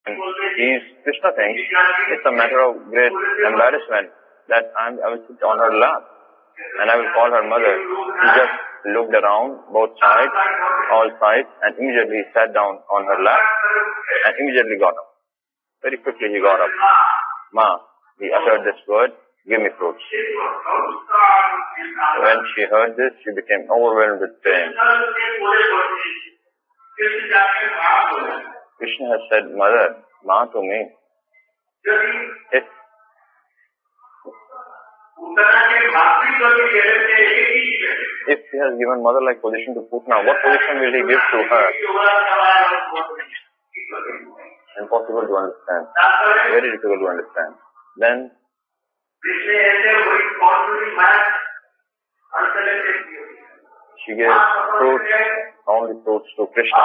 Krishna thinks it's a matter of great embarrassment that I will sit on her lap and I will call her mother. He just looked around both sides, all sides, and immediately sat down on her lap and immediately got up. Very quickly he got up. Ma, he uttered this word, give me fruits. When she heard this, she became overwhelmed with pain. Krishna has said, Mother, Ma to me. If he has given mother-like position to Putna, what position will he give to her? Impossible to understand. Very difficult to understand. Then she gave fruits, only fruits to Krishna.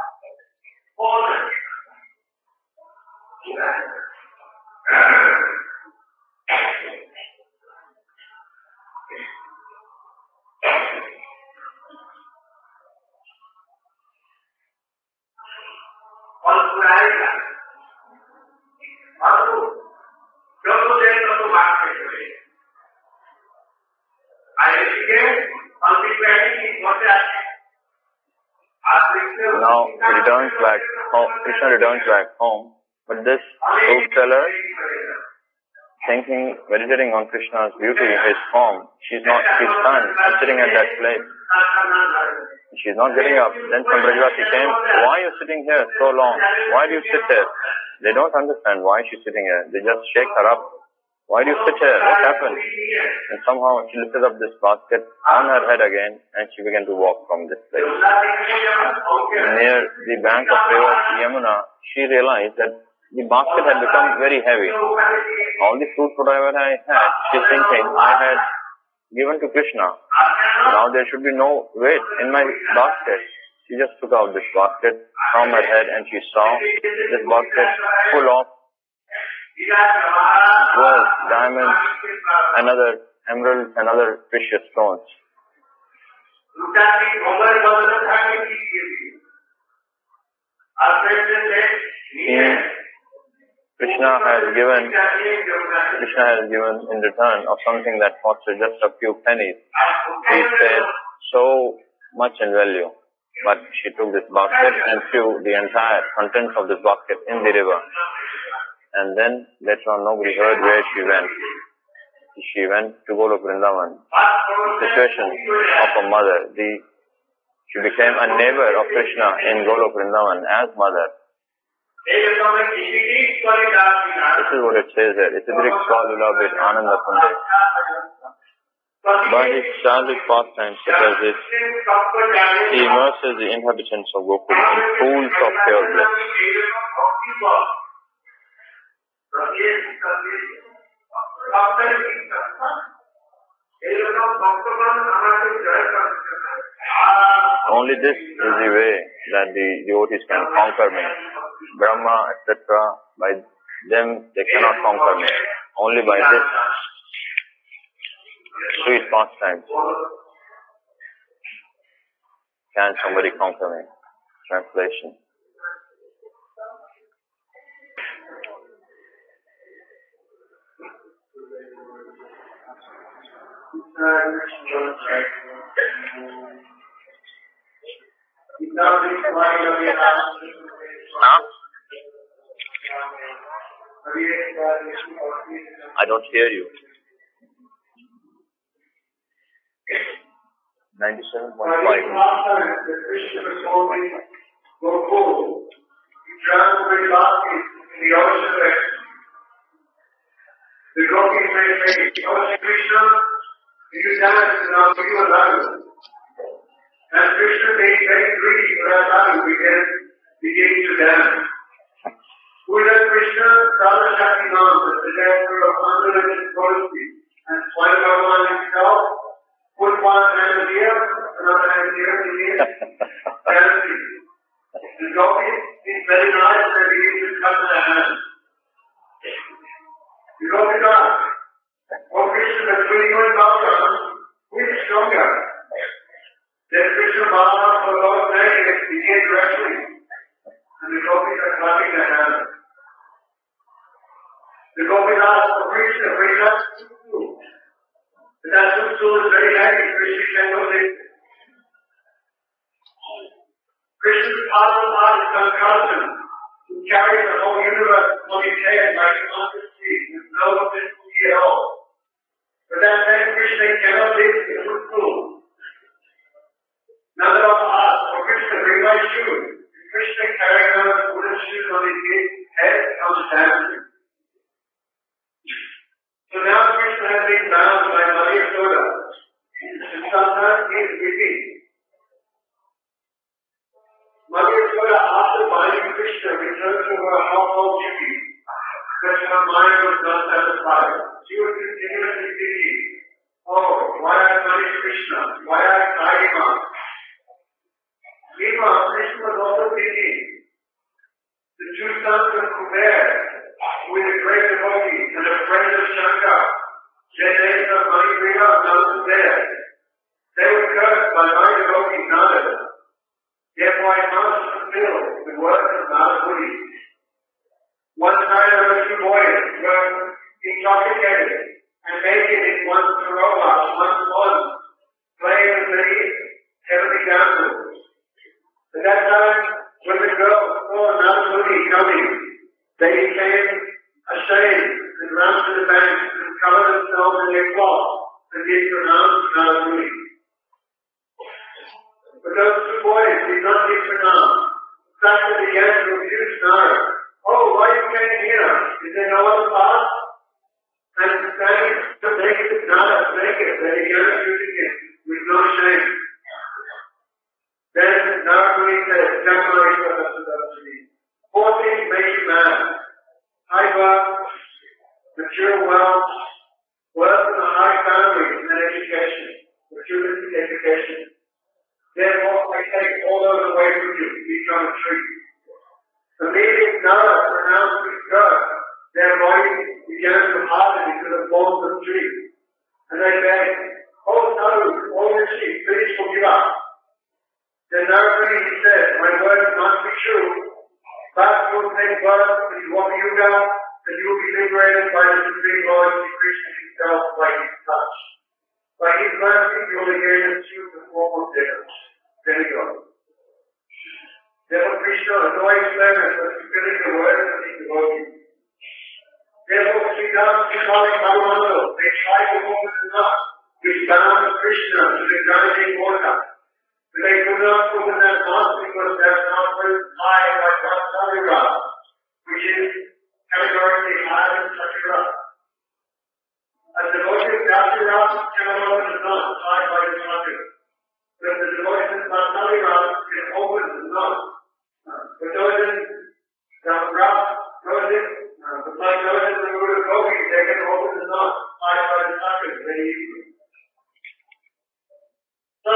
Now he returns back home. Krishna returns back home, but this fruit seller, meditating on Krishna's beauty, his form, she's sitting at that place. She's not getting up. Then some Brajvasi came, why are you sitting here so long? Why do you sit here? They don't understand why she's sitting here. They just shake her up. Why do you sit here? What happened? And somehow she lifted up this basket on her head again and she began to walk from this place. Near the bank of river Yamuna, she realized that the basket had become very heavy. All the fruit whatever I had, she's thinking, I had given to Krishna. Now there should be no weight in my basket. She just took out this basket from her head and she saw this basket full of jewels, diamonds, and other emeralds and other precious stones. Krishna has given in return of something that costed just a few pennies. He said so much in value. But she took this basket and threw the entire contents of this basket in the river. And then later on nobody heard where she went. She went to Golok Vrindavan. Situation of a mother. She became a neighbor of Krishna in Golok Vrindavan as mother. This is what it says there. Itidrik Svalula with Ananda Kunde. By his childish pastimes such as this, he immerses the inhabitants of Gokul in pools of pure bliss. Only this is the way that the devotees can conquer me. Brahma, etc., by them they cannot conquer me. Only by this sweet pastimes can somebody conquer me. Translation. I don't hear you. 97.5. The gopis may say, "Oh Krishna, you dance now, you alone." And Krishna being very greedy for our love, began to dance. Who is that Krishna? Radha Shaktiman, the director of unlimited quality, and Swami Bhagavan himself put one hand here, another hand here, dancing. The gopis seem very nice and they begin to cut their hands. You know the God. Oh Krishna, between you and Bhagavan, who is stronger? Then Krishna Bhagavan for Lord's sake began wrestling. And the gopis are clapping their hands. The gopis asked for Krishna, bring us food. But that stool is very heavy, Krishna cannot lift it. Krishna's powerful heart is accustomed to carry the whole universe on his head like a monster tree with no difficulty at all. But that same Krishna cannot lift the footstool. Nandalal asked for Krishna, bring my shoes. Krishna carried on the wooden shoes on his head comes dancing. So now Krishna has been bound by Mother Yashoda. And sometimes he is weeping. Mother Yashoda, after binding Krishna, returned to her household duty because her mind was not satisfied. She was continuously thinking, oh, why I punish Krishna? Why I tie him up? Meanwhile, Krishna was also thinking, the two sons of Kuber, who is a great devotee and a friend of Shankar, Jayanesa, Manigriha, and Nandasudaya, they were cursed by my devotee Nada. Therefore, I must fulfill the work of Nada Muni. One time there were two boys who were intoxicated and naked in one sarova, one pond, playing with the heavenly dancers. At that time, when the girls saw Nada Muni coming, they became ashamed and ran to the bank and covered themselves in their cloth and did pronounce Nada Muni. But those two boys did not give pronounced. Sasha began to abuse Nara. Oh, why you came here? Is there no other path? And saying to make it Nara, make it. They began abusing him with no shame. Then Nara Muni said, four things make you mad. High birth, material wealth, wealth in a high family, and education, materialistic education. Therefore, I take all those away from you, become a tree. Immediately, Nara pronounced with God, their body began to harden into the bones of the tree. And they said, oh, Naru, oh, Rishi, please forgive us. Then Narayana, he said, my words must be true. But you will take birth in Gopi Yuga, and you will be liberated by the Supreme Lord Sri Krishna himself by his touch. By his mercy, you will again assume the form of demigod. Therefore, Krishna annoys them as fulfilling the words of his devotee. Therefore, Sridhar, Sridhar, Madhumandal, they try to open the knot, which bound Krishna to the Ganges water. But they could not open that knot because that knot was tied by Vasavira, which is categorically higher than Satyara. A devotee of Vasavira cannot open the knot tied by the Satyara. But the devotee of Vasavira can open the knot. But those in the rough, like those in the root of Gopi, they can open the knot tied by the Satyara very easily. So,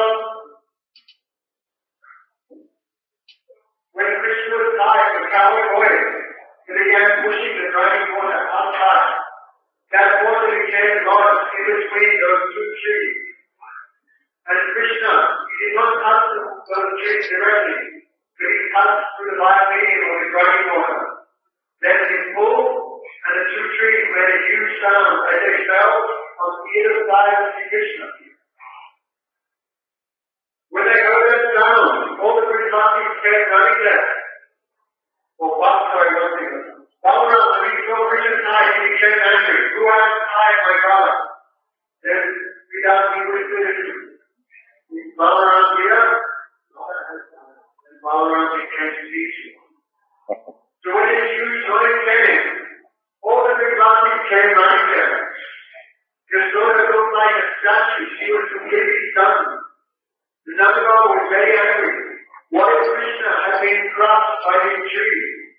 when Krishna was tied with coward boys, he began pushing the driving water outside. That water became lodged in between those two trees. And Krishna, he did not touch those trees directly, but he touched through the light medium of the driving water. Then he pulled, and the two trees made a huge sound as they fell on either side of Sri Krishna. When they heard that sound, all the Brajavasis came running there. Well, one thing. Balaram, when he saw Krishna's eye, he became angry. Who has tied my brother? Then Sridhar, he whispered, Balaram here? And Balaram became speechless. So when his huge noise came, all the Brajavasis came running there. Yashoda looked like a statue. She was completely stunned. The Nandalal was very angry. What if Krishna had been crushed by his tree?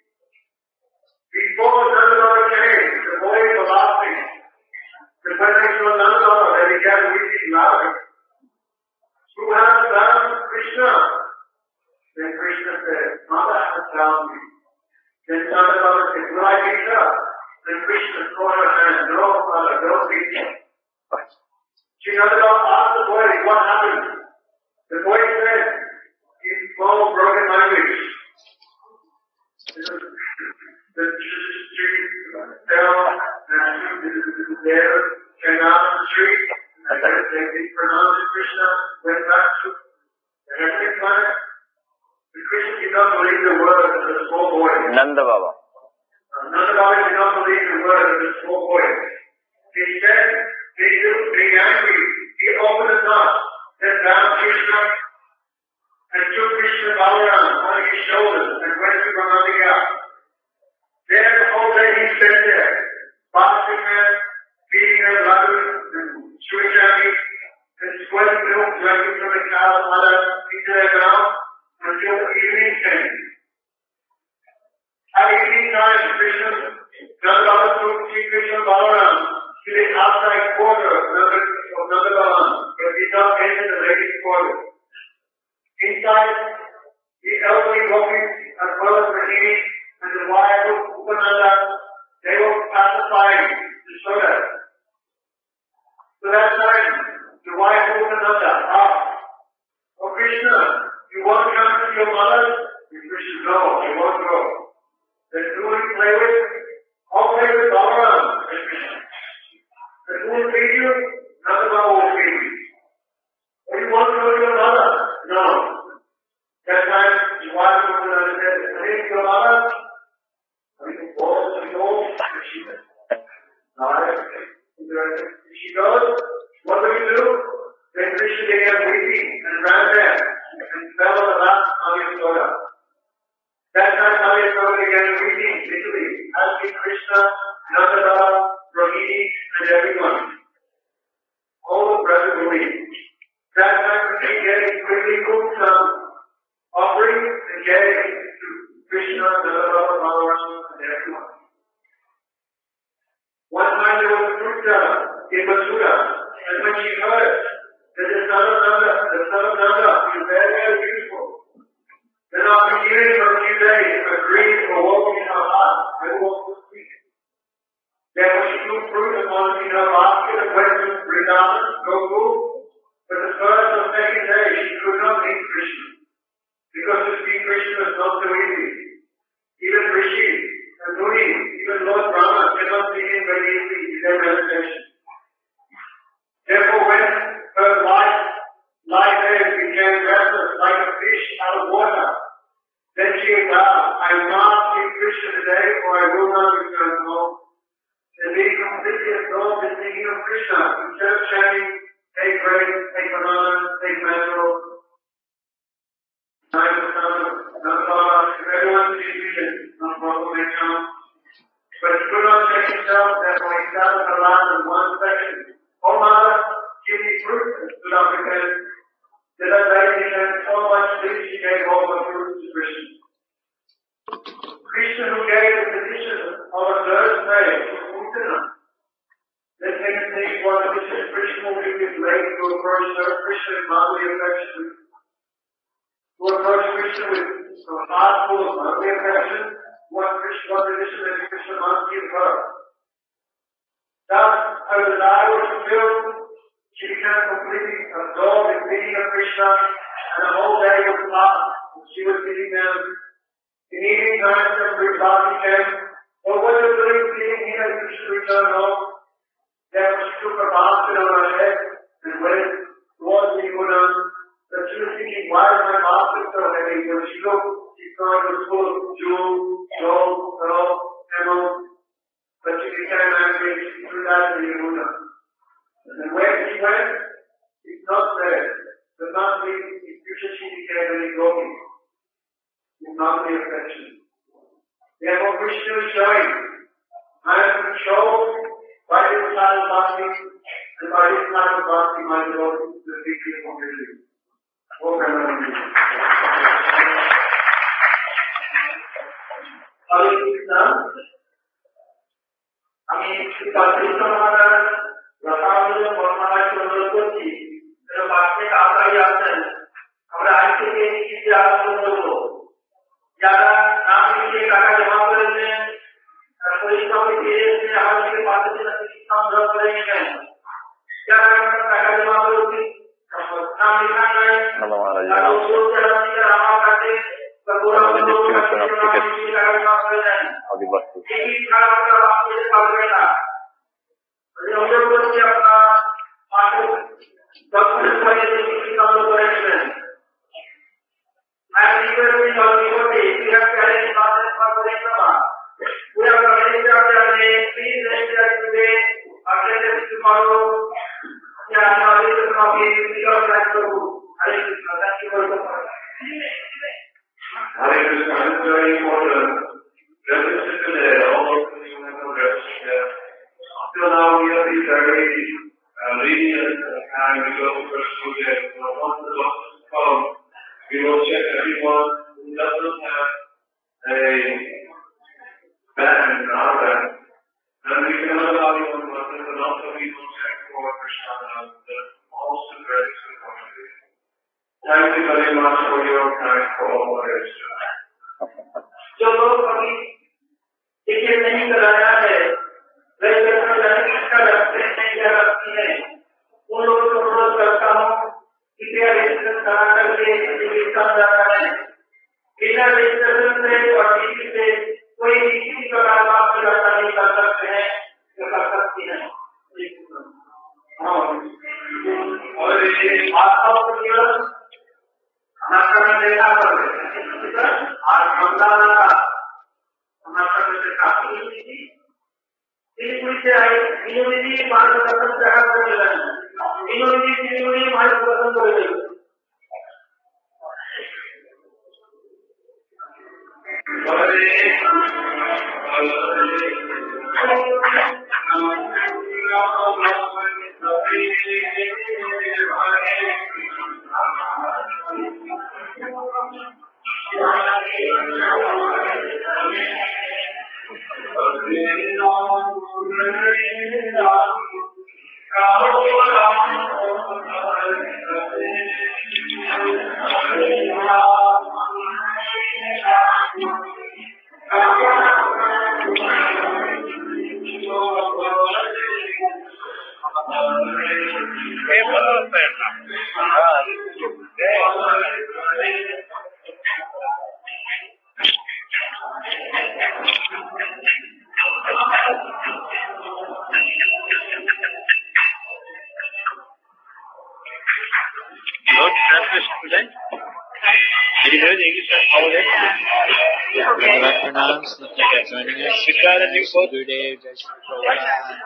Before Nandalal came, the boys were laughing. But when they saw Nandalal, they began weeping louder. Who has bound Krishna? Then Krishna said, Mother has bound me. Then Nandalal said, will I beat her? Then Krishna caught her hand. No, Mother, don't beat her. She Nandalal asked the boys, what happened? The boy said, in small broken language, the tree fell there came out on the street, and they pronounced Krishna, went back to the heavenly planet. The Krishna did not believe the word of the small boy. Nanda Baba. Nanda Baba did not believe the word of the small boy. Instead, being angry, he opened his mouth, then bound Krishna, and took Krishna Balaram on his shoulders and went to Brahmadiya. There the whole day he spent there, boxing her, feeding her laddu and suishami, and sweating milk drinking from the cow's mother into their mouth until the evening came. At evening time, Nanda Baba took Krishna Balaram to the outside quarter of Nanda Baba, but did not enter the ladies' quarter. Inside, the elderly gopis as well as Rahini and the wife of Upananda, they were pacifying Yashoda. So that time, the wife of Upananda asked, "Oh Krishna, you want to come to your mother?" And Krishna, "No, I won't go." "Then who will you play with?" "I'll play with Balaram," said Krishna. "Then who will feed you?" "Nanda Baba will feed you." "Oh, you want to go to your mother?" "No." That time, his wife of Upananda said, "Hey, your mother?" She goes, "What do you do?" Then Krishna began weeping and ran there and fell on the lap of Yashoda. That time Yashoda began weeping bitterly, asking Krishna, Nanda Baba, Rohini, and everyone. All the brothers were weeping. That time Krishna quickly cooked some offering and gave to Krishna, Nanda Baba, Balaram, and everyone. One time there was a fruit seller in Mathura, and when she heard that the son of Nanda is very, very beautiful, then after hearing for a few days, agreed or walking in her heart, I will walk this week. Therefore she took fruit and wanted in her basket and went to Vrindavan, Gokul, but the first or second day she could not meet Krishna, because to see Krishna is not so easy. Even Rishi and Muni, even Lord Brahma cannot see him very easily in their meditation. Therefore, when her life there became restless like a fish out of water, then she vowed, "I must see Krishna today, or I will not return home." And being completely absorbed in thinking of Krishna, instead of chanting, "Take grace, take banana, take mango," everyone's distribution, no problem may come. But he could not check himself, therefore he sat on the land in one section. "Oh mother, give me fruit," and stood up again. Then that lady had so much sleep, she gave all the fruit to Krishna. Krishna, who gave the petition of a nurse maid to Utana. Then came to think what the petition Krishna will give his lady to approach Krishna in motherly affection. To approach Krishna with a heart full of motherly affection, what petition that Krishna must give her. Thus, her desire was fulfilled. She became completely absorbed in thinking of Krishna, and the whole day was passed. She was thinking them. In evening time, the Vrindavan came. "Oh, what are you doing sitting here? You should return home." Therefore, she took her basket on her head and went towards the Yamuna. But she was thinking, "Why is my basket so heavy?" When she looked, she saw it was full of jewels, gold, pearl, emeralds. But she became angry. She threw that in the Yamuna. And where she went, it's not there. But not in future she became any gopi. In motherly affection. Therefore Krishna is showing, I am controlled by this kind of bhakti, and by this kind of bhakti my Lord is the victory completely. Hare Krishna. আমি কৃষ্ণ মহারাজ রসায়নের বর্ণনা চন্দ্র করছি, বাক্যে তাড়াতাড়ি আসছেন। আমরা আজ থেকে কিছু আলোচনা করব। যারা নাম লিখে টাকা জমা করেছেন, পরিশ্রমে ফিরে এসে আমার থেকে 5 দিন চিকিৎসা সংগ্রহ করে নেবেন। যারা টাকা জমা করেছেন, নাম লেখা নাই, তারা আমার কাছে distribution of tickets টাকা জমা করে দেন। of the buses. এই ছাড়া আমরা বাঁচতে পারবে না। Gurudev, Jai Shri Prabhupada,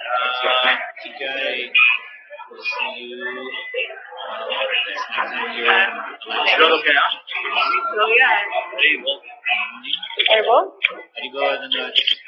Jai. We'll see you next time here. Haribol. Haribol.